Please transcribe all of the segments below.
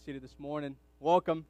seated this morning. Welcome.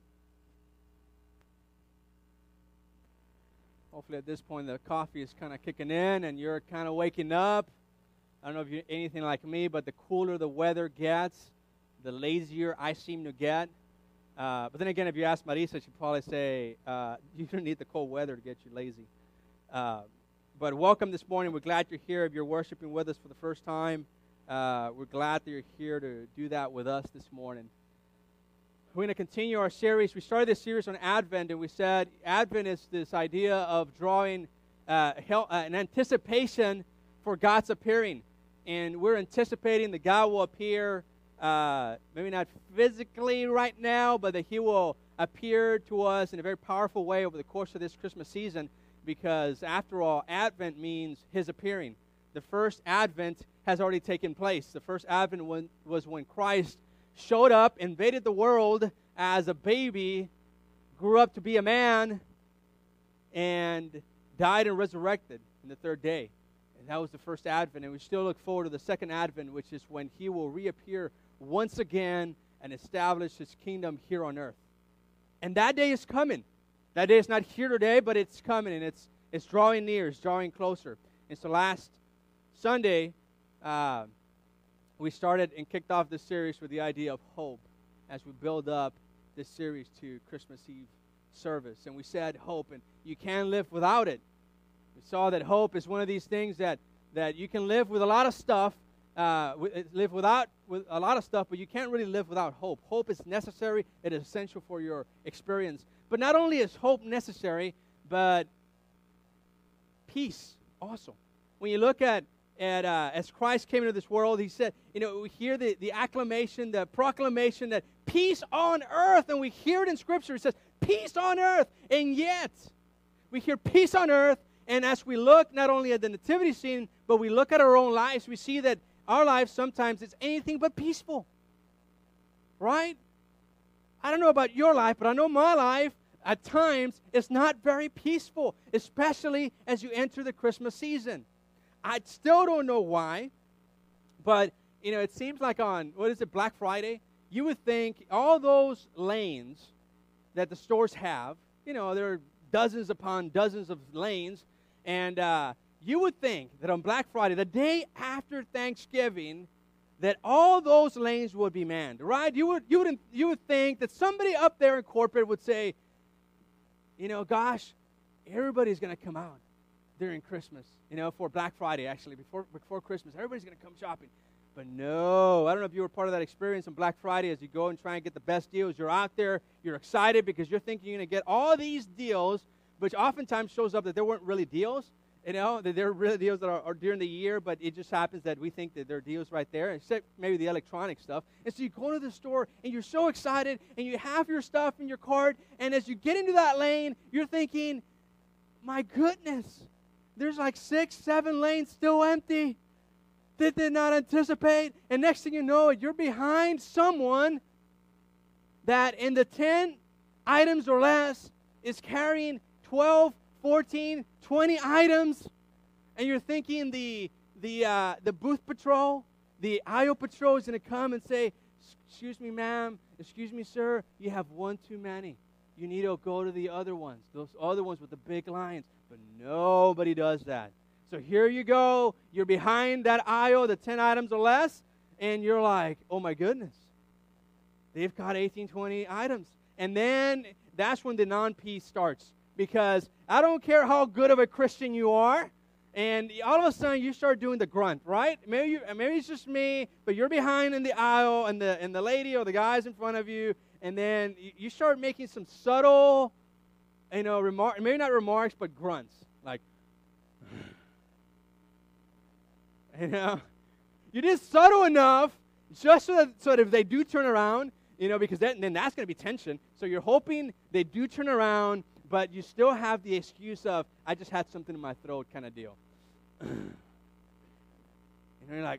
Hopefully at this point the coffee is kind of kicking in and you're kind of waking up. I don't know if you're anything like me, but the cooler the weather gets, the lazier I seem to get. But then again, if you ask Marisa, she'd probably say, you don't need the cold weather to get you lazy. But welcome this morning. We're glad you're here. If you're worshiping with us for the first time, we're glad that you're here to do that with us this morning. We're going to continue our series. We started this series on Advent, and we said Advent is this idea of drawing an anticipation for God's appearing. And we're anticipating that God will appear, maybe not physically right now, but that He will appear to us in a very powerful way over the course of this Christmas season, because after all, Advent means His appearing. The first Advent has already taken place. The first Advent was when Christ showed up, invaded the world as a baby, grew up to be a man, and died and resurrected in the third day. And that was the first Advent. And we still look forward to the second Advent, which is when He will reappear once again and establish His kingdom here on earth. And that day is coming. That day is not here today, but it's coming, and it's drawing near, it's drawing closer. And so last Sunday, we started and kicked off this series with the idea of hope as we build up this series to Christmas Eve service. And we said hope, and you can't live without it. We saw that hope is one of these things that you can live with a lot of stuff, live with a lot of stuff, but you can't really live without hope. Hope is necessary. It is essential for your experience. But not only is hope necessary, but peace also. When you look at as Christ came into this world, He said, we hear the acclamation, the proclamation that peace on earth, and we hear it in Scripture. It says, peace on earth, and yet we hear peace on earth, and as we look not only at the nativity scene, but we look at our own lives, we see that our lives sometimes it's anything but peaceful, right? I don't know about your life, but I know my life at times is not very peaceful, especially as you enter the Christmas season. I still don't know why, but, it seems like on, Black Friday, you would think all those lanes that the stores have, there are dozens upon dozens of lanes, and you would think that on Black Friday, the day after Thanksgiving, that all those lanes would be manned, right? You would think that somebody up there in corporate would say, gosh, everybody's going to come out during Christmas, for Black Friday, actually, before Christmas. Everybody's going to come shopping. But no, I don't know if you were part of that experience on Black Friday as you go and try and get the best deals. You're out there, you're excited because you're thinking you're going to get all these deals, which oftentimes shows up that there weren't really deals, that they're really deals that are during the year, but it just happens that we think that there are deals right there, except maybe the electronic stuff. And so you go to the store, and you're so excited, and you have your stuff in your cart, and as you get into that lane, you're thinking, my goodness, there's like 6, 7 lanes still empty. Did not anticipate. And next thing you know, you're behind someone that in the 10 items or less is carrying 12, 14, 20 items. And you're thinking the booth patrol, the aisle patrol is going to come and say, excuse me, ma'am, excuse me, sir, you have one too many. You need to go to the other ones, those other ones with the big lines. But nobody does that. So here you go. You're behind that aisle, the 10 items or less, and you're like, oh, my goodness. They've got 18, 20 items. And then that's when the non-peace starts, because I don't care how good of a Christian you are, and all of a sudden you start doing the grunt, right? Maybe it's just me, but you're behind in the aisle, and the lady or the guy's in front of you, and then you start making some subtle, maybe not remarks, but grunts. Like, you're just subtle enough just so that if they do turn around, because then that's going to be tension. So you're hoping they do turn around, but you still have the excuse of, I just had something in my throat kind of deal. You're like,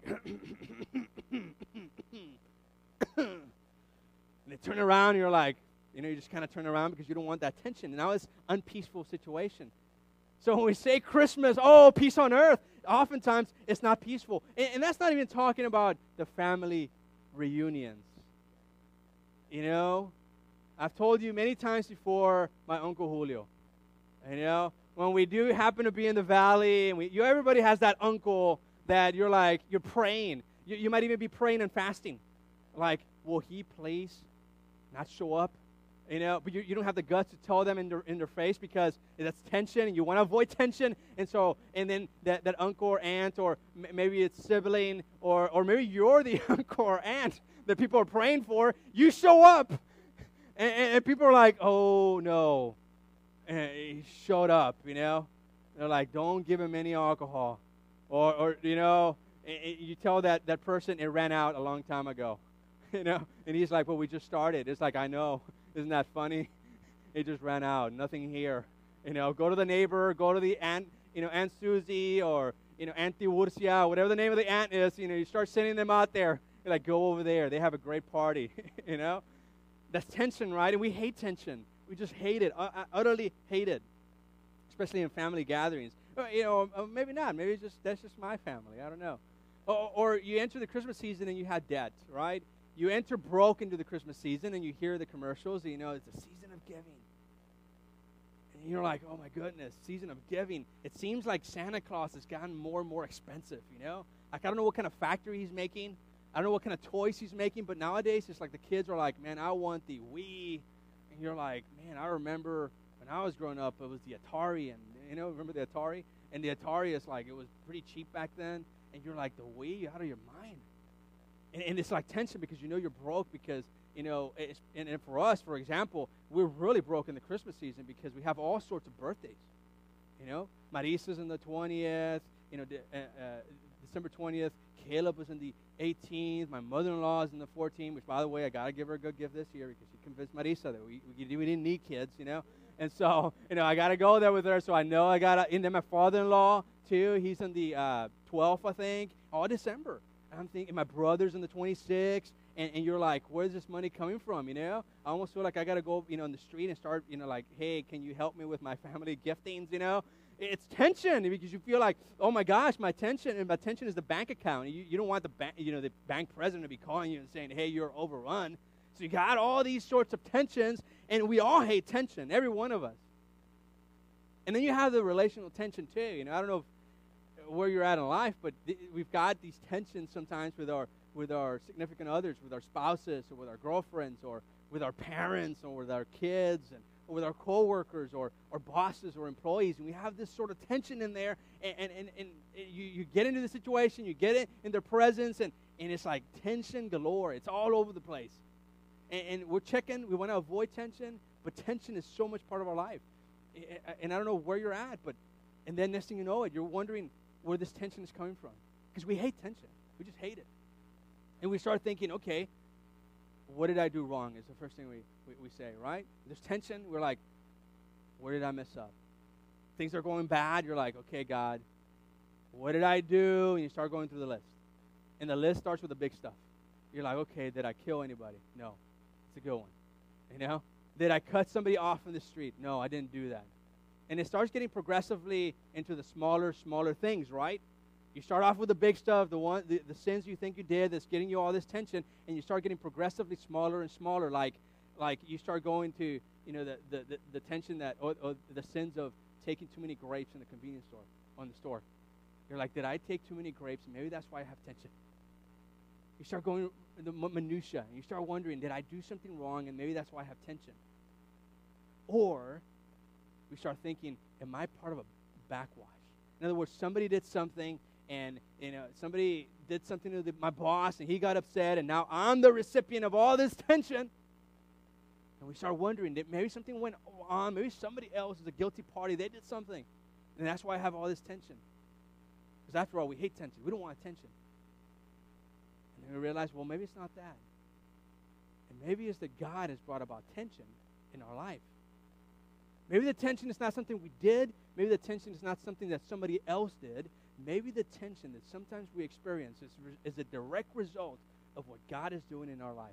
and they turn around, and you're like, you just kind of turn around because you don't want that tension. And now it's an unpeaceful situation. So when we say Christmas, oh, peace on earth, oftentimes it's not peaceful. And that's not even talking about the family reunions. You know, I've told you many times before, my Uncle Julio. You know, when we do happen to be in the valley, and everybody has that uncle that you're like, you're praying. You might even be praying and fasting. Like, will he please not show up? You know, but you don't have the guts to tell them in their face because that's tension, and you want to avoid tension. And then that uncle or aunt, or maybe it's sibling, or maybe you're the uncle or aunt that people are praying for. You show up, and people are like, oh no, and he showed up. You know, they're like, don't give him any alcohol, or you know, you tell that person it ran out a long time ago. You know, and he's like, well, we just started. It's like, I know. Isn't that funny? It just ran out. Nothing here. You know, go to the neighbor, go to the aunt, you know, Aunt Susie, or, you know, Auntie Ursia, whatever the name of the aunt is, you know, you start sending them out there. You're like, go over there. They have a great party, you know? That's tension, right? And we hate tension. We just hate it, utterly hate it, especially in family gatherings. You know, maybe not. Maybe that's just my family. I don't know. Or you enter the Christmas season and you have debt, right? You enter broke into the Christmas season, and you hear the commercials, and you know it's a season of giving. And you're like, oh, my goodness, season of giving. It seems like Santa Claus has gotten more and more expensive, you know? Like, I don't know what kind of factory he's making. I don't know what kind of toys he's making, but nowadays it's like the kids are like, man, I want the Wii. And you're like, man, I remember when I was growing up, it was the Atari, and, you know, remember the Atari? And the Atari is like, it was pretty cheap back then, and you're like, the Wii, you're out of your mind. And it's like tension because you know you're broke because, you know, and for us, for example, we're really broke in the Christmas season because we have all sorts of birthdays. You know, Marisa's on the 20th, you know, December 20th. Caleb was on the 18th. My mother-in-law is on the 14th, which, by the way, I got to give her a good gift this year because she convinced Marisa that we didn't need kids, you know. And so, you know, I got to go there with her, so I know I got to. And then my father-in-law, too, he's on the 12th, I think, all December. I'm thinking my brother's on the 26th, and you're like, where's this money coming from, you know? I almost feel like I got to go, you know, on the street and start, you know, like, hey, can you help me with my family giftings, you know? It's tension because you feel like, oh, my gosh, my tension is the bank account. You don't want the bank president to be calling you and saying, hey, you're overrun. So you got all these sorts of tensions, and we all hate tension, every one of us. And then you have the relational tension, too. You know, I don't know where you're at in life, but we've got these tensions sometimes with our significant others, with our spouses, or with our girlfriends, or with our parents, or with our kids, or with our coworkers, or bosses, or employees, and we have this sort of tension in there, and you get into the situation, you get it in their presence, and it's like tension galore. It's all over the place, and we want to avoid tension, but tension is so much part of our life, and I don't know where you're at, and then next thing you know it, you're wondering where this tension is coming from. Because we hate tension. We just hate it. And we start thinking, okay, what did I do wrong is the first thing we say, right? There's tension. We're like, where did I mess up? Things are going bad. You're like, okay, God, what did I do? And you start going through the list. And the list starts with the big stuff. You're like, okay, did I kill anybody? No. It's a good one. You know? Did I cut somebody off in the street? No, I didn't do that. And it starts getting progressively into the smaller things, right? You start off with the big stuff, the sins you think you did that's getting you all this tension, and you start getting progressively smaller and smaller, like you start going to, you know, the tension that, or the sins of taking too many grapes in the convenience store, on the store. You're like, did I take too many grapes? Maybe that's why I have tension. You start going in the minutia, and you start wondering, did I do something wrong, and maybe that's why I have tension. Or we start thinking, am I part of a backwash? In other words, somebody did something, and you know, somebody did something to my boss, and he got upset, and now I'm the recipient of all this tension. And we start wondering that maybe something went on, maybe somebody else is a guilty party, they did something, and that's why I have all this tension. Because after all, we hate tension. We don't want tension. And then we realize, well, maybe it's not that. And maybe it's that God has brought about tension in our life. Maybe the tension is not something we did. Maybe the tension is not something that somebody else did. Maybe the tension that sometimes we experience is a direct result of what God is doing in our life.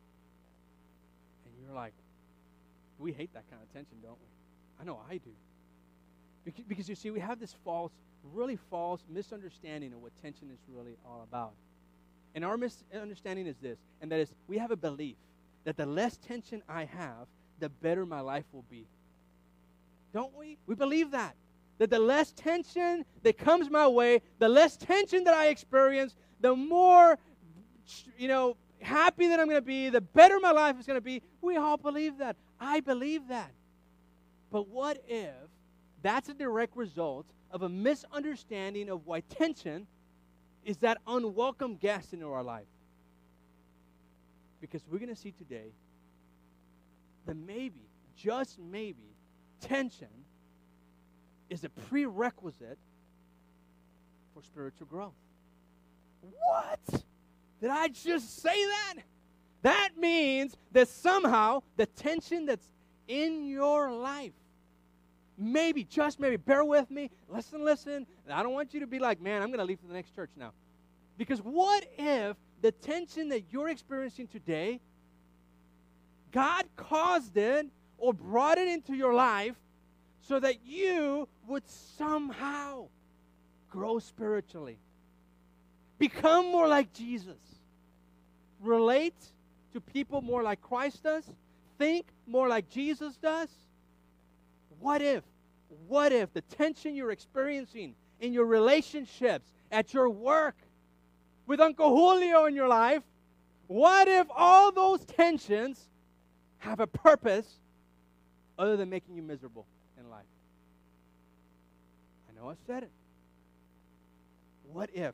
And you're like, we hate that kind of tension, don't we? I know I do. Because you see, we have this really false misunderstanding of what tension is really all about. And our misunderstanding is this, and that is we have a belief that the less tension I have, the better my life will be. Don't we? We believe that. That the less tension that comes my way, the less tension that I experience, the more, happy that I'm going to be, the better my life is going to be. We all believe that. I believe that. But what if that's a direct result of a misunderstanding of why tension is that unwelcome guest into our life? Because we're going to see today that maybe, just maybe, tension is a prerequisite for spiritual growth. What? Did I just say that? That means that somehow the tension that's in your life, maybe, just maybe, bear with me, listen. I don't want you to be like, man, I'm going to leave for the next church now. Because what if the tension that you're experiencing today, God caused it or brought it into your life so that you would somehow grow spiritually, become more like Jesus, relate to people more like Christ does, think more like Jesus does? What if the tension you're experiencing in your relationships, at your work, with Uncle Julio in your life, what if all those tensions have a purpose other than making you miserable in life? I know I said it. What if?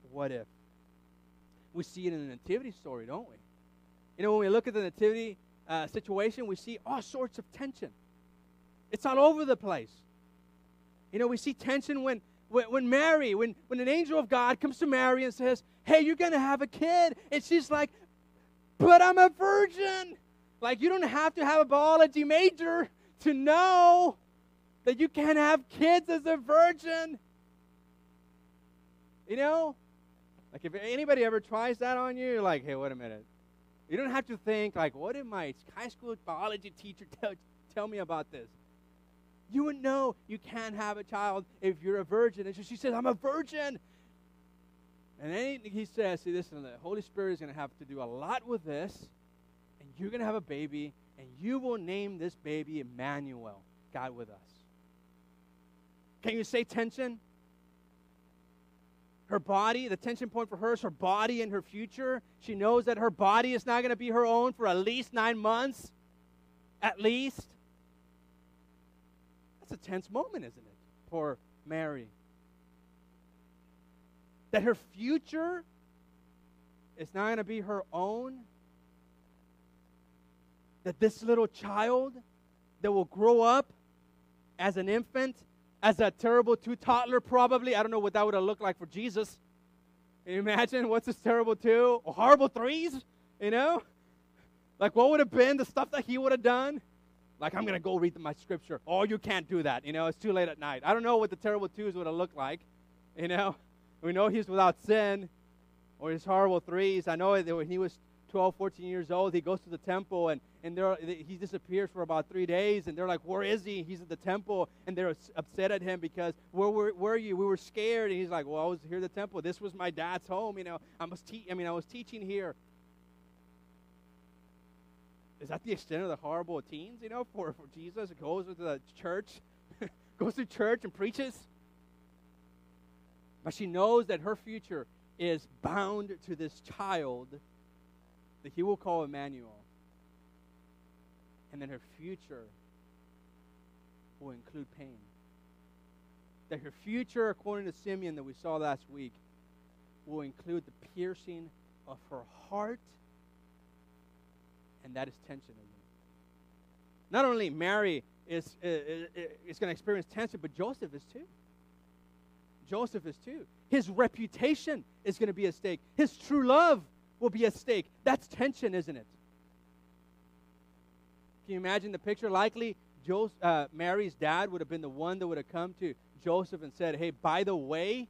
We see it in the nativity story, don't we? When we look at the nativity situation, we see all sorts of tension. It's all over the place. We see tension when Mary, when an angel of God comes to Mary and says, hey, you're going to have a kid. And she's like, but I'm a virgin. Like, you don't have to have a biology major to know that you can't have kids as a virgin. Like, if anybody ever tries that on you, you're like, hey, wait a minute. You don't have to think, like, what did my high school biology teacher tell me about this? You would know you can't have a child if you're a virgin. And so she says, I'm a virgin. And then he says, see, listen, the Holy Spirit is going to have to do a lot with this, and you're going to have a baby, and you will name this baby Emmanuel, God with us. Can you say tension? Her body, the tension point for her is her body and her future. She knows that her body is not going to be her own for at least 9 months. At least. That's a tense moment, isn't it, for Mary? That her future is not going to be her own. That this little child that will grow up as an infant, as a terrible 2 toddler probably. I don't know what that would have looked like for Jesus. Can you imagine what's this terrible 2? Or horrible 3s, Like, what would have been the stuff that he would have done? Like, I'm going to go read my scripture. Oh, you can't do that. It's too late at night. I don't know what the terrible 2s would have looked like. We know he's without sin, or his horrible 3s. I know that when he was 12, 14 years old, he goes to the temple, and he disappears for about 3 days, and they're like, where is he? He's at the temple, and they're upset at him because, where were you? We were scared. And he's like, well, I was here at the temple. This was my dad's home. I was teaching here. Is that the extent of the horrible teens, for Jesus? It goes to the church, goes to church and preaches. But she knows that her future is bound to this child that he will call Emmanuel. And then her future will include pain. That her future, according to Simeon that we saw last week, will include the piercing of her heart. And that is tension, isn't it? Not only Mary is going to experience tension, but Joseph is too. Joseph is too. His reputation is going to be at stake. His true love will be at stake. That's tension, isn't it? Can you imagine the picture? Likely, Mary's dad would have been the one that would have come to Joseph and said, hey, by the way,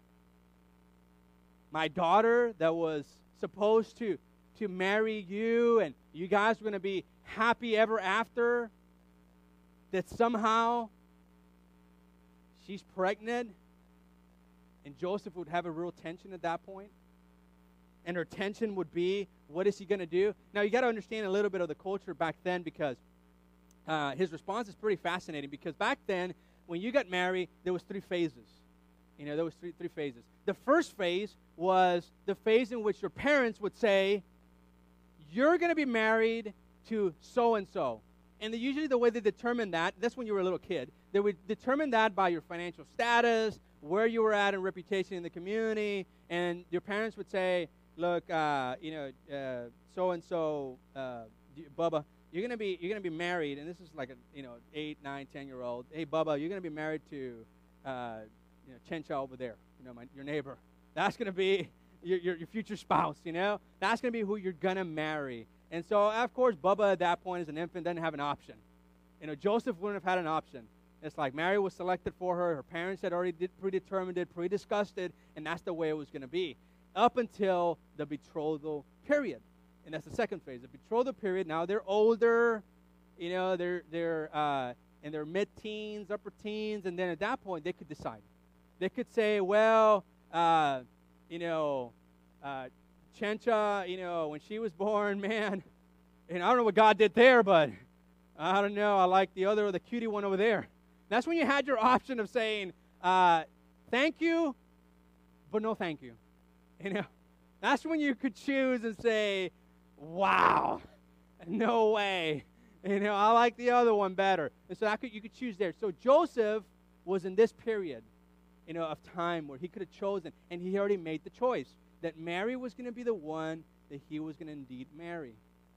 my daughter that was supposed to marry you and you guys were going to be happy ever after, that somehow she's pregnant, and Joseph would have a real tension at that point. and her tension would be, what is he going to do? Now, you got to understand a little bit of the culture back then, because his response is pretty fascinating, because back then, when you got married, there was 3 phases. There was three phases. The first phase was the phase in which your parents would say, you're going to be married to so-and-so. And usually the way they determine that's when you were a little kid. They would determine that by your financial status, where you were at in reputation in the community, and your parents would say, look, so-and-so, Bubba, you're gonna be married, and this is like a 8, 9, 10-year-old. Hey, Bubba, you're gonna be married to Chencha over there, your neighbor. That's gonna be your future spouse. That's gonna be who you're gonna marry. And so, of course, Bubba at that point as an infant doesn't have an option. Joseph wouldn't have had an option. It's like Mary was selected for her. Her parents had already predetermined it, pre-discussed it, and that's the way it was going to be up until the betrothal period. And that's the second phase. The betrothal period, now they're older, they're in their mid-teens, upper teens, and then at that point they could decide. They could say, well, Chencha, when she was born, man, and I don't know what God did there, but I don't know, I like the cutie one over there. That's when you had your option of saying, thank you, but no thank you. That's when you could choose and say, wow, no way. I like the other one better. And so you could choose there. So Joseph was in this period, of time where he could have chosen, and he already made the choice that Mary was going to be the one that he was going to indeed marry.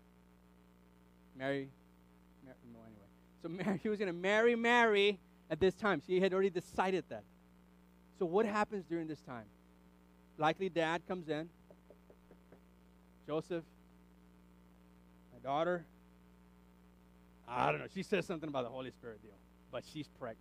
So he was going to marry Mary at this time. She had already decided that. So what happens during this time? Likely dad comes in. Joseph, my daughter, I don't know. She says something about the Holy Spirit deal, but she's pregnant.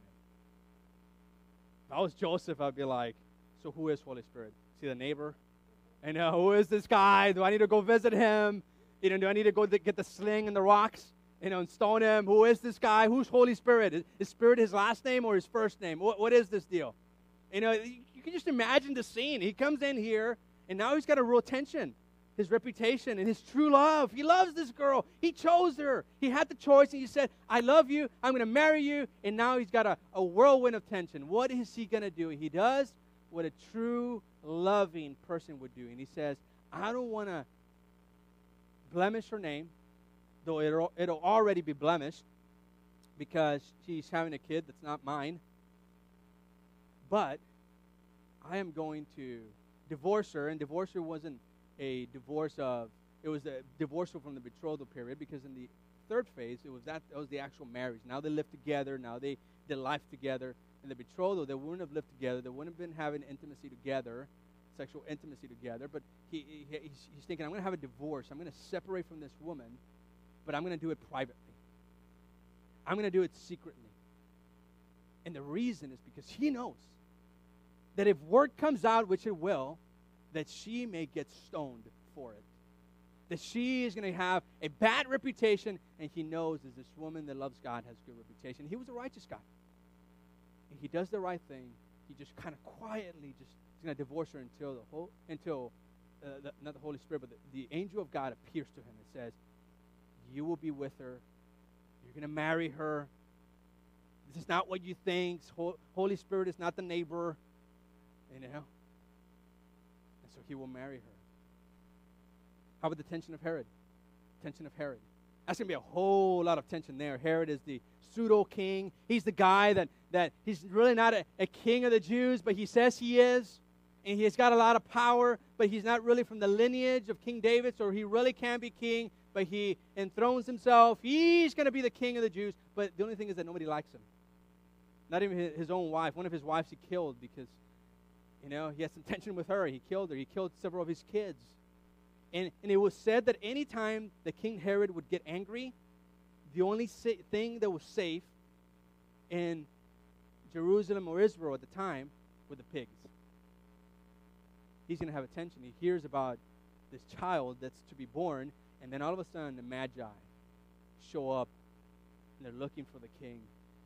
If I was Joseph, I'd be like, so who is Holy Spirit? Is he the neighbor? Who is this guy? Do I need to go visit him? Do I need to go get the sling and the rocks, and stone him? Who is this guy? Who's Holy Spirit? Is Spirit his last name or his first name? What is this deal? You can just imagine the scene. He comes in here, and now he's got a real tension. His reputation and his true love. He loves this girl. He chose her. He had the choice, and he said, I love you. I'm going to marry you. And now he's got a whirlwind of tension. What is he going to do? He does what a true loving person would do. And he says, I don't want to blemish her name, though it'll already be blemished because she's having a kid that's not mine. But I am going to divorce her, and divorce her wasn't a divorce it was a divorce from the betrothal period, because in the third phase, that was the actual marriage. Now they live together. Now they did life together. In the betrothal, they wouldn't have lived together. They wouldn't have been having intimacy together, sexual intimacy together. But he's thinking, I'm going to have a divorce. I'm going to separate from this woman, but I'm going to do it privately. I'm going to do it secretly. And the reason is because he knows that if word comes out, which it will, that she may get stoned for it. That she is going to have a bad reputation, and he knows that this woman that loves God has good reputation. He was a righteous guy. And he does the right thing. He just kind of quietly is going to divorce her until not the Holy Spirit, but the angel of God appears to him and says, you will be with her. You're going to marry her. This is not what you think. Holy Spirit is not the neighbor. And so he will marry her. How about the tension of Herod? Tension of Herod. That's going to be a whole lot of tension there. Herod is the pseudo-king. He's the guy that he's really not a king of the Jews, but he says he is. And he's got a lot of power, but he's not really from the lineage of King David, so he really can be king, but he enthrones himself. He's going to be the king of the Jews, but the only thing is that nobody likes him. Not even his own wife. One of his wives he killed because, he had some tension with her. He killed her. He killed several of his kids. And it was said that any time that King Herod would get angry, the only thing that was safe in Jerusalem or Israel at the time were the pigs. He's going to have attention. He hears about this child that's to be born, and then all of a sudden the Magi show up, and they're looking for the king.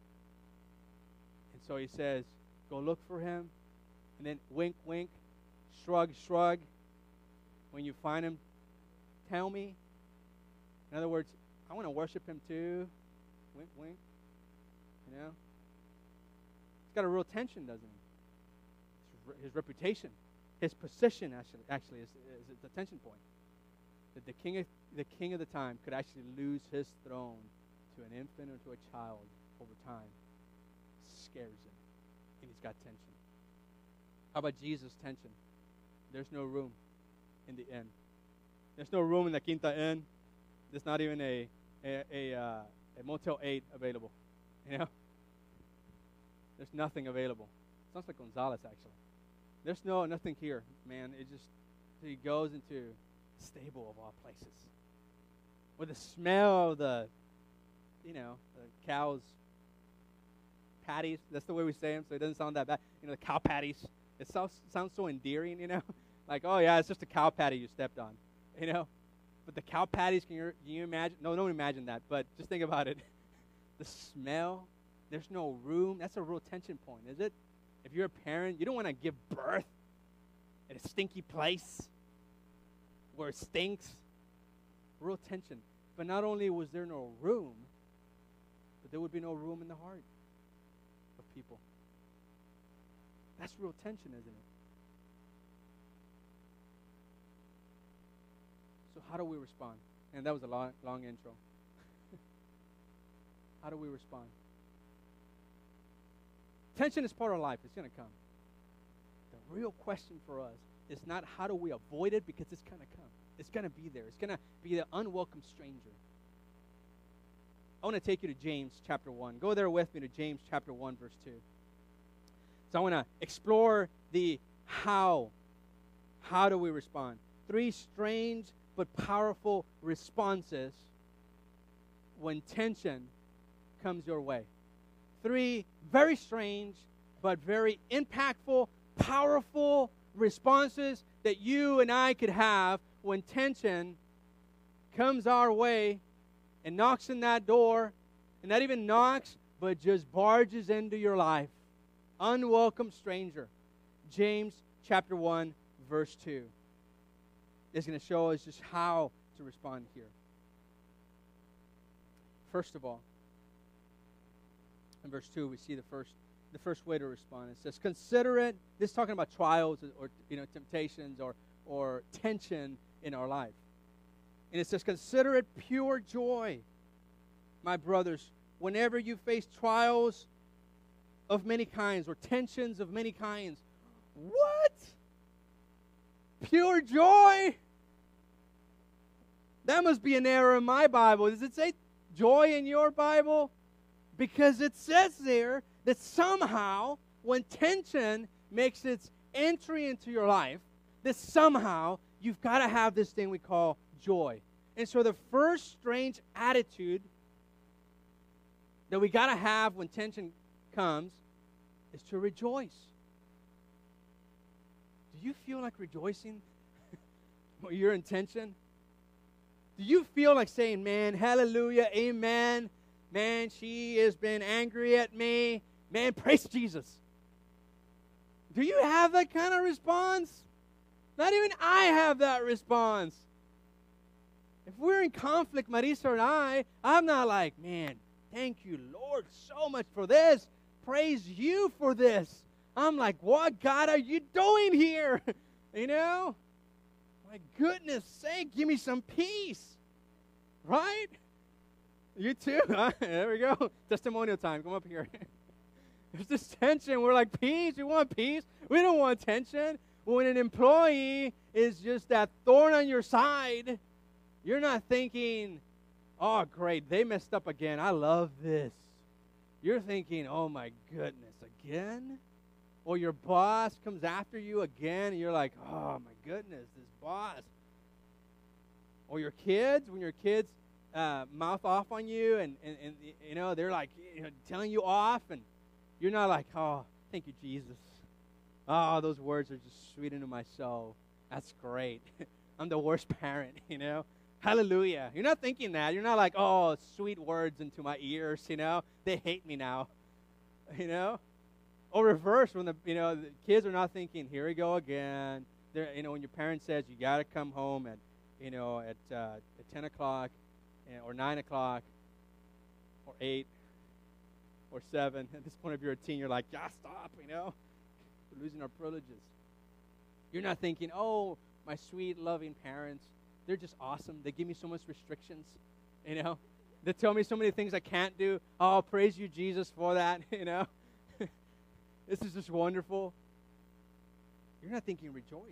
And so he says, go look for him. And then wink, wink, shrug, shrug. When you find him, tell me. In other words, I want to worship him too. Wink, wink. You know? He's got a real tension, doesn't he? His reputation, his position actually is the tension point. That the king of the time could actually lose his throne to an infant or to a child over time. Scares him. And he's got tension. How about Jesus' tension? There's no room in the inn. There's no room in the Quinta Inn. There's not even a Motel 8 available. You know? There's nothing available. Sounds like Gonzales, actually. There's nothing here, man. He goes into a stable of all places. With the smell of the cow's patties. That's the way we say them, so it doesn't sound that bad. The cow patties. It sounds so endearing, Like, oh, yeah, it's just a cow patty you stepped on, But the cow patties, can you imagine? No, don't imagine that, but just think about it. The smell, there's no room. That's a real tension point, is it? If you're a parent, you don't want to give birth in a stinky place where it stinks. Real tension. But not only was there no room, but there would be no room in the heart of people. That's real tension, isn't it? So how do we respond? And that was a long intro. How do we respond? Tension is part of life. It's going to come. The real question for us is not how do we avoid it, because it's going to come. It's going to be there. It's going to be the unwelcome stranger. I want to take you to James chapter 1. Go there with me to James chapter 1, verse 2. So I want to explore the how. How do we respond? 3 strange but powerful responses when tension comes your way. 3 very strange but very impactful, powerful responses that you and I could have when tension comes our way and knocks in that door, and not even knocks, but just barges into your life. Unwelcome stranger. James chapter 1, verse 2 is going to show us just how to respond here. First of all, in verse 2, we see the first way to respond. It says, consider it. This is talking about trials or temptations or tension in our life. And it says, consider it pure joy, my brothers, whenever you face trials of many kinds or tensions of many kinds. What? Pure joy? That must be an error in my Bible. Does it say joy in your Bible? Because it says there that somehow when tension makes its entry into your life, that somehow you've got to have this thing we call joy. And so the first strange attitude that we got to have when tension comes is to rejoice. Do you feel like rejoicing when you're in tension? Do you feel like saying, man, hallelujah, amen, man, she has been angry at me, man, praise Jesus? Do you have that kind of response? Not even I have that response. If we're in conflict, Marisa and I'm not like, man, thank you, Lord, so much for this. Praise you for this. I'm like, what, God, are you doing here? My goodness sake, give me some peace. Right? You too? Huh? There we go. Testimonial time. Come up here. There's this tension. We're like, peace? You want peace? We don't want tension. When an employee is just that thorn on your side, you're not thinking, oh, great, they messed up again. I love this. You're thinking, oh, my goodness, again? Or your boss comes after you again, and you're like, oh, my goodness, this boss. Or your kids, when your kids mouth off on you, and they're like telling you off, and you're not like, oh, thank you, Jesus. Oh, those words are just sweet into my soul. That's great. I'm the worst parent, Hallelujah. You're not thinking that. You're not like, oh, sweet words into my ears, They hate me now, Or reverse, when the kids are not thinking, here we go again. There, when your parent says you got to come home at, at 10 o'clock, or 9 o'clock, or 8, or 7. At this point, if you're a teen, you're like, yeah, stop, We're losing our privileges. You're not thinking, oh, my sweet, loving parents, they're just awesome. They give me so much restrictions, They tell me so many things I can't do. Oh, praise you, Jesus, for that, This is just wonderful. You're not thinking rejoice.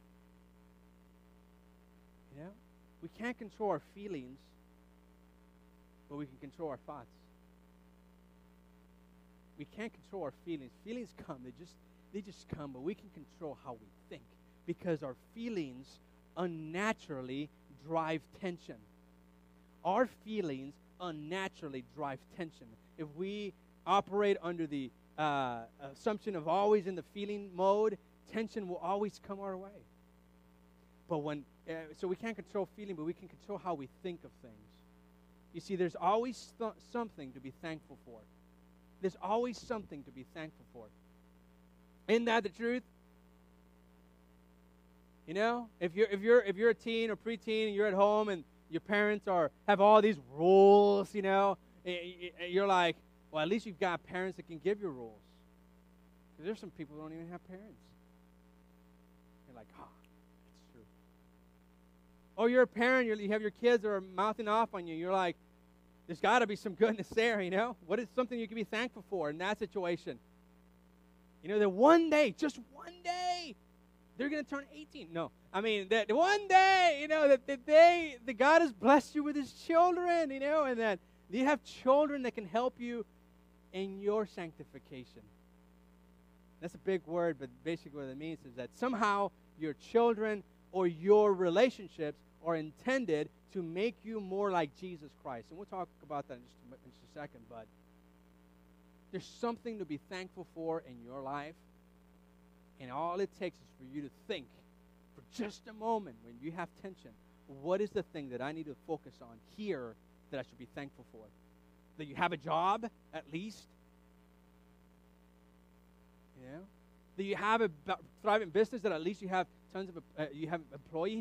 We can't control our feelings, but we can control our thoughts. We can't control our feelings. Feelings come. They just come, but we can control how we think, because our feelings unnaturally drive tension. Our feelings unnaturally drive tension. If we operate under the assumption of always in the feeling mode, tension will always come our way. But so we can't control feeling, but we can control how we think of things. You see, there's always something to be thankful for. There's always something to be thankful for. Isn't that the truth? If you're a teen or preteen and you're at home and your parents have all these rules, you're like, well, at least you've got parents that can give you rules. Because there's some people who don't even have parents. You're like, that's true. Or you're a parent, you have your kids that are mouthing off on you. You're like, there's got to be some goodness there, What is something you can be thankful for in that situation? That one day, just one day, they're going to turn 18. No, I mean, that one day, that God has blessed you with His children, and that you have children that can help you in your sanctification. That's a big word, but basically what it means is that somehow your children or your relationships are intended to make you more like Jesus Christ. And we'll talk about that in just a second, but there's something to be thankful for in your life, and all it takes is for you to think for just a moment when you have tension, what is the thing that I need to focus on here that I should be thankful for? That you have a job, at least. That you have a thriving business, that at least you have tons of employees,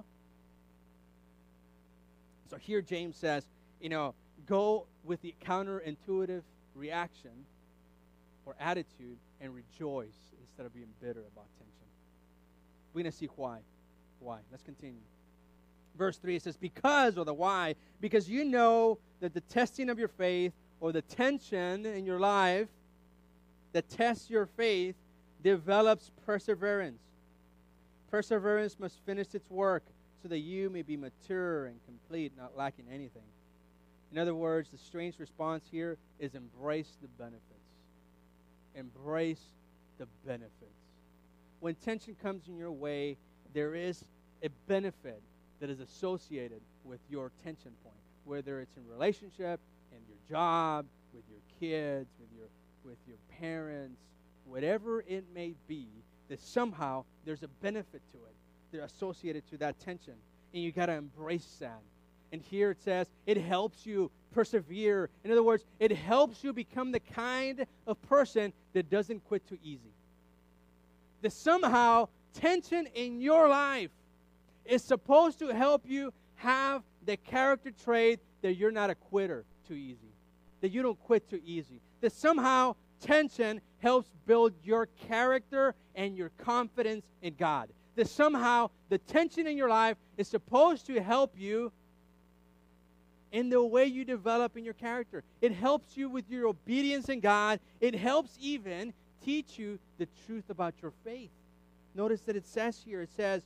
So here James says, go with the counterintuitive reaction or attitude and rejoice instead of being bitter about tension. We're going to see why. Why? Let's continue. Verse 3, it says, because you know that the testing of your faith, or the tension in your life that tests your faith, develops perseverance. Perseverance must finish its work so that you may be mature and complete, not lacking anything. In other words, the strange response here is embrace the benefits. Embrace the benefits. When tension comes in your way, there is a benefit that is associated with your tension point, whether it's in relationship, in your job, with your kids, with your parents, whatever it may be, that somehow there's a benefit to it. They're associated to that tension, and you got to embrace that. And here it says it helps you persevere. In other words, it helps you become the kind of person that doesn't quit too easy. That somehow tension in your life is supposed to help you have the character trait that you're not a quitter too easy. That you don't quit too easy. That somehow tension helps build your character and your confidence in God. That somehow the tension in your life is supposed to help you in the way you develop in your character. It helps you with your obedience in God. It helps even teach you the truth about your faith. Notice that it says here, it says,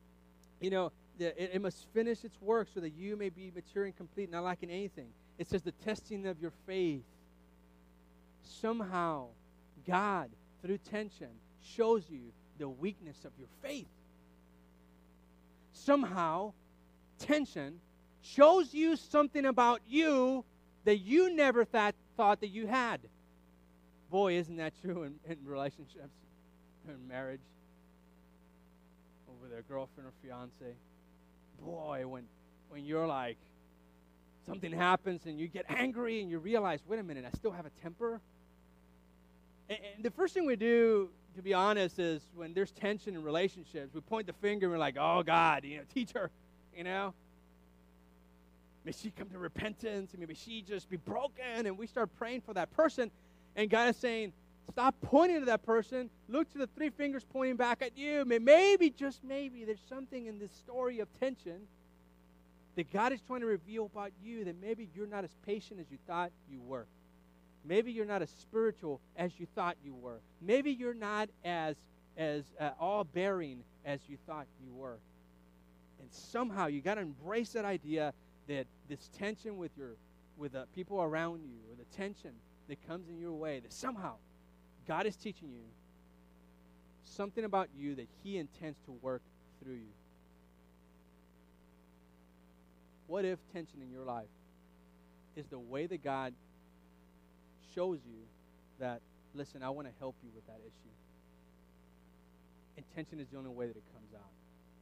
it must finish its work so that you may be mature and complete, not lacking anything. It says the testing of your faith. Somehow, God, through tension, shows you the weakness of your faith. Somehow, tension shows you something about you that you never thought that you had. Boy, isn't that true in relationships, in marriage, or with a girlfriend or fiance. Boy, when you're like, something happens and you get angry and you realize, wait a minute, I still have a temper. And the first thing we do to be honest, is when there's tension in relationships, we point the finger and we're like, oh, God, teach her, May she come to repentance, and maybe she just be broken, and we start praying for that person, and God is saying, stop pointing to that person. Look to the three fingers pointing back at you. Maybe, just maybe, there's something in this story of tension that God is trying to reveal about you, that maybe you're not as patient as you thought you were. Maybe you're not as spiritual as you thought you were. Maybe you're not as all-bearing as you thought you were. And somehow you got to embrace that idea that this tension with the people around you, or the tension that comes in your way, that somehow God is teaching you something about you that He intends to work through you. What if tension in your life is the way that God shows you that, listen, I want to help you with that issue? And tension is the only way that it comes out.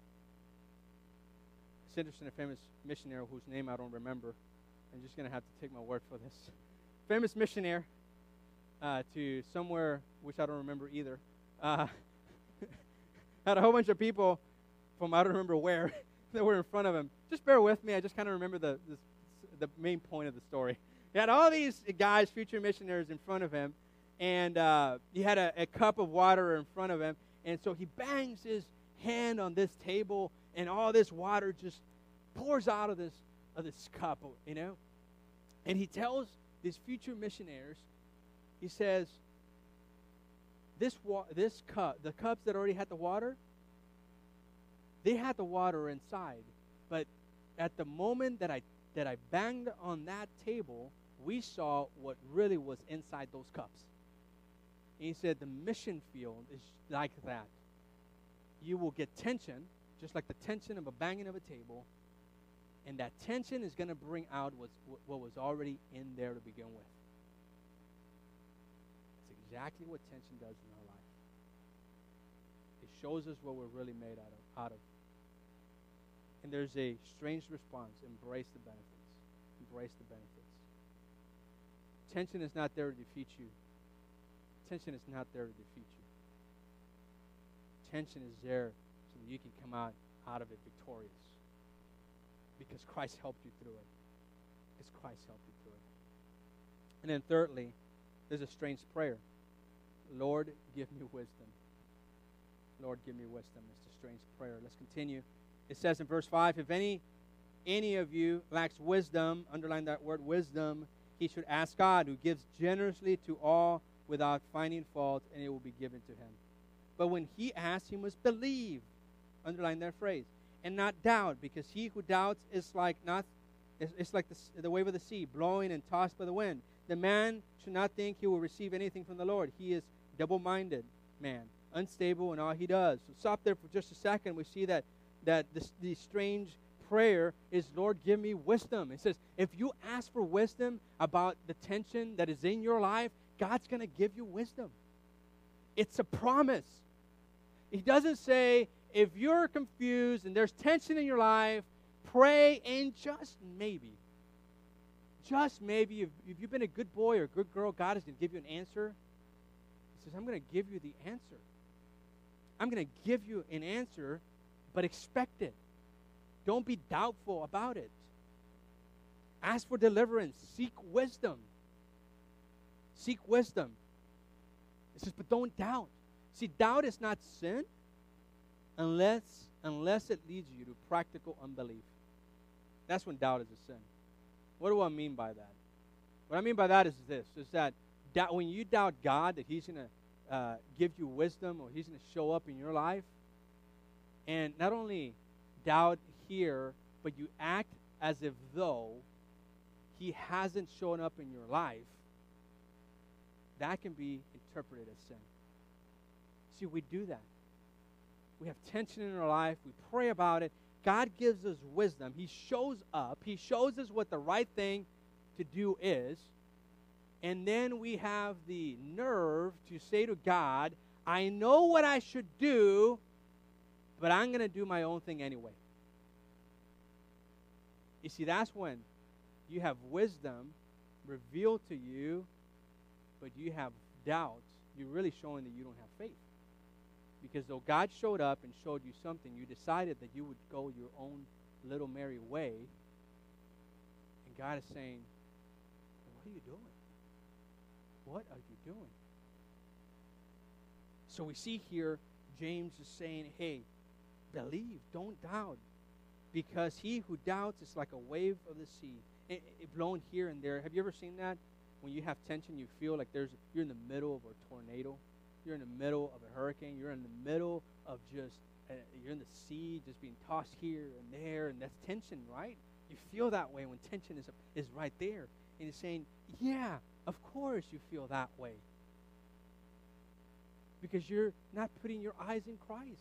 It's interesting, a famous missionary whose name I don't remember. I'm just going to have to take my word for this. Famous missionary to somewhere which I don't remember either. Had a whole bunch of people from I don't remember where that were in front of him. Just bear with me. I just kind of remember the main point of the story. He had all these guys, future missionaries, in front of him, and he had a cup of water in front of him, and so he bangs his hand on this table, and all this water just pours out of this cup, And he tells these future missionaries, he says, this cup, the cups that already had the water, they had the water inside, but at the moment that I banged on that table, we saw what really was inside those cups. And he said the mission field is like that. You will get tension, just like the tension of a banging of a table, and that tension is going to bring out what was already in there to begin with. It's exactly what tension does in our life. It shows us what we're really made out of. And there's a strange response. Embrace the benefits. Embrace the benefits. Tension is not there to defeat you. Tension is not there to defeat you. Tension is there so that you can come out of it victorious. Because Christ helped you through it. Because Christ helped you through it. And then thirdly, there's a strange prayer. Lord, give me wisdom. Lord, give me wisdom. It's a strange prayer. Let's continue. It says in verse 5, if any of you lacks wisdom, underline that word wisdom, he should ask God, who gives generously to all without finding fault, and it will be given to him. But when he asks, he must believe, underline that phrase, and not doubt, because he who doubts is like the wave of the sea, blowing and tossed by the wind. The man should not think he will receive anything from the Lord. He is double-minded man, unstable in all he does. So stop there for just a second. We see that the strange prayer is, Lord, give me wisdom. It says, if you ask for wisdom about the tension that is in your life, God's going to give you wisdom. It's a promise. He doesn't say, if you're confused and there's tension in your life, pray, and just maybe, if you've been a good boy or a good girl, God is going to give you an answer. He says, I'm going to give you the answer. I'm going to give you an answer, but expect it. Don't be doubtful about it. Ask for deliverance. Seek wisdom. Seek wisdom. It says, but don't doubt. See, doubt is not sin unless it leads you to practical unbelief. That's when doubt is a sin. What do I mean by that? What I mean by that is this, is that when you doubt God that He's going to give you wisdom or He's going to show up in your life, and not only doubt here, but you act as if though He hasn't shown up in your life, that can be interpreted as sin. See, we do that. We have tension in our life. We pray about it. God gives us wisdom. He shows up. He shows us what the right thing to do is. And then we have the nerve to say to God, I know what I should do, but I'm going to do my own thing anyway. You see, that's when you have wisdom revealed to you, but you have doubts. You're really showing that you don't have faith. Because though God showed up and showed you something, you decided that you would go your own little merry way. And God is saying, what are you doing? What are you doing? So we see here, James is saying, hey, believe, don't doubt. Because he who doubts is like a wave of the sea, it blown here and there. Have you ever seen that? When you have tension, you feel like you're in the middle of a tornado. You're in the middle of a hurricane. You're in the middle of you're in the sea, just being tossed here and there, and that's tension, right? You feel that way when tension is right there. And he's saying, yeah, of course you feel that way. Because you're not putting your eyes in Christ.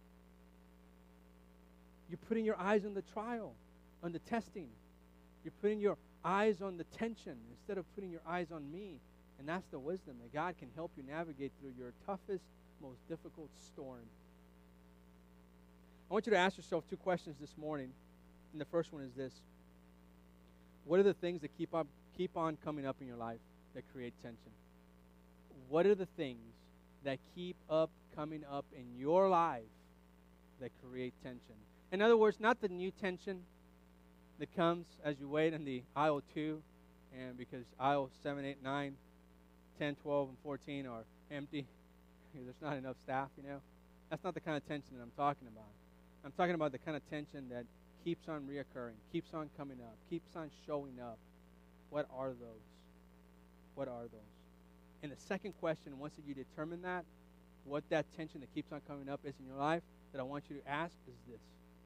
You're putting your eyes on the trial, on the testing. You're putting your eyes on the tension instead of putting your eyes on me. And that's the wisdom that God can help you navigate through your toughest, most difficult storm. I want you to ask yourself two questions this morning. And the first one is this. What are the things that keep on coming up in your life that create tension? What are the things that keep coming up in your life that create tension? In other words, not the new tension that comes as you wait in the aisle 2, and because aisle 7, 8, 9, 10, 12, and 14 are empty. There's not enough staff, That's not the kind of tension that I'm talking about. I'm talking about the kind of tension that keeps on reoccurring, keeps on coming up, keeps on showing up. What are those? What are those? And the second question, once that you determine that, what that tension that keeps on coming up is in your life, that I want you to ask is this.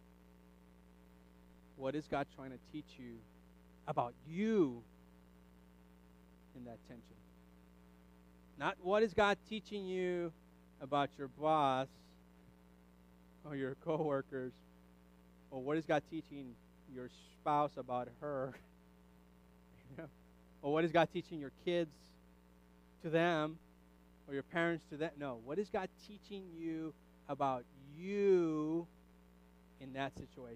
What is God trying to teach you about you in that tension? Not what is God teaching you about your boss or your coworkers, or what is God teaching your spouse about her, or what is God teaching your kids to them, or your parents to them. No, what is God teaching you about you in that situation?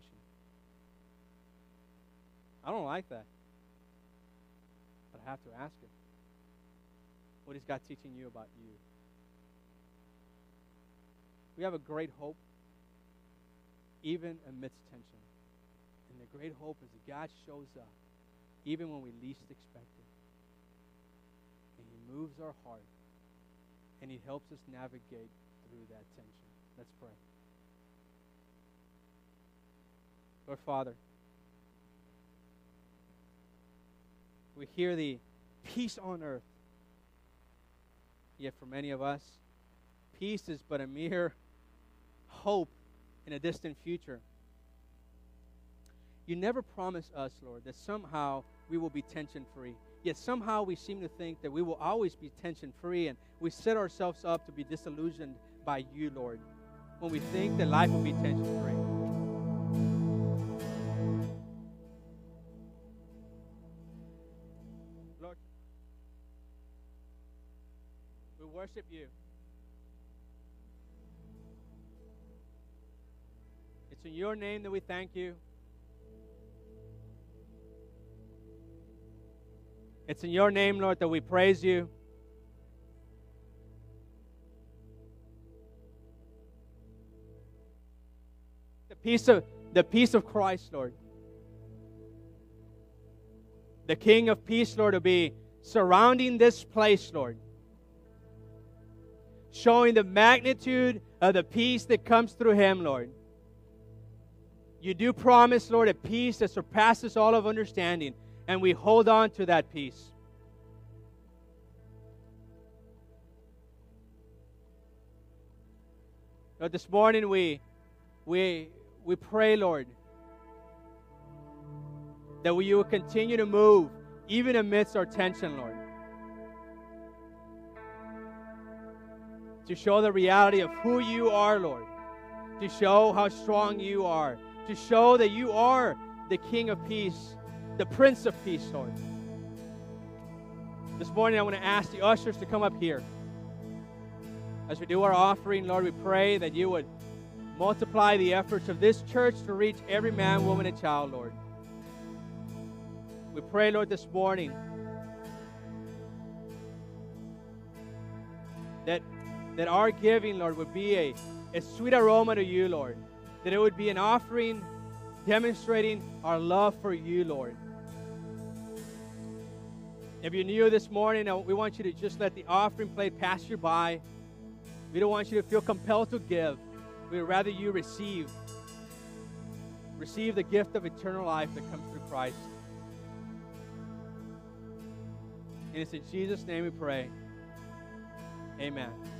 I don't like that, but I have to ask it. What is God teaching you about you? We have a great hope, even amidst tension. And the great hope is that God shows up, even when we least expect it. And He moves our heart, and He helps us navigate through that tension. Let's pray. Lord Father, we hear the peace on earth. Yet for many of us, peace is but a mere hope in a distant future. You never promise us, Lord, that somehow we will be tension-free. Yet somehow we seem to think that we will always be tension-free, and we set ourselves up to be disillusioned by you, Lord, when we think that life will be tension-free. Lord, we worship you. It's in your name that we thank you. It's in your name, Lord, that we praise you. The peace of Christ, Lord. The King of peace, Lord, to be surrounding this place, Lord. Showing the magnitude of the peace that comes through Him, Lord. You do promise, Lord, a peace that surpasses all of understanding. And we hold on to that peace. Lord, this morning we pray, Lord, that you will continue to move even amidst our tension, Lord. To show the reality of who you are, Lord. To show how strong you are. To show that you are the King of peace. The Prince of Peace, Lord. This morning I want to ask the ushers to come up here. As we do our offering, Lord, we pray that you would multiply the efforts of this church to reach every man, woman, and child, Lord. We pray, Lord, this morning that that our giving, Lord, would be a sweet aroma to you, Lord. That it would be an offering demonstrating our love for you, Lord. If you're new this morning, we want you to just let the offering plate pass you by. We don't want you to feel compelled to give. We would rather you receive the gift of eternal life that comes through Christ. And it's in Jesus' name we pray. Amen.